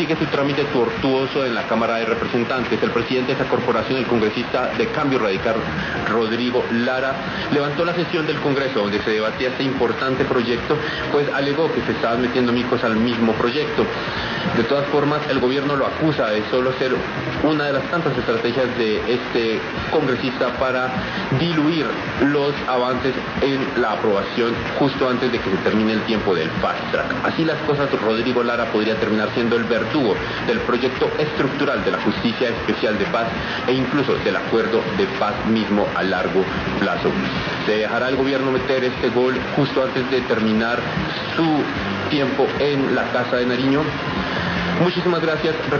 sigue su trámite tortuoso en la Cámara de Representantes. El presidente de esa corporación, el congresista de Cambio Radical, Rodrigo Lara, levantó la sesión del Congreso donde se debatía este importante proyecto, pues alegó que se estaban metiendo micos al mismo proyecto. De todas formas, el gobierno lo acusa de solo ser una de las tantas estrategias de este congresista para diluir los avances en la aprobación justo antes de que se termine el tiempo del fast track. Así las cosas, Rodrigo Lara podría terminar siendo el verdugo del proyecto estructural de la Justicia Especial de Paz e incluso del acuerdo de paz mismo a largo plazo. ¿Se dejará el gobierno meter este gol justo antes de terminar su tiempo en la Casa de Nariño? Muchísimas gracias.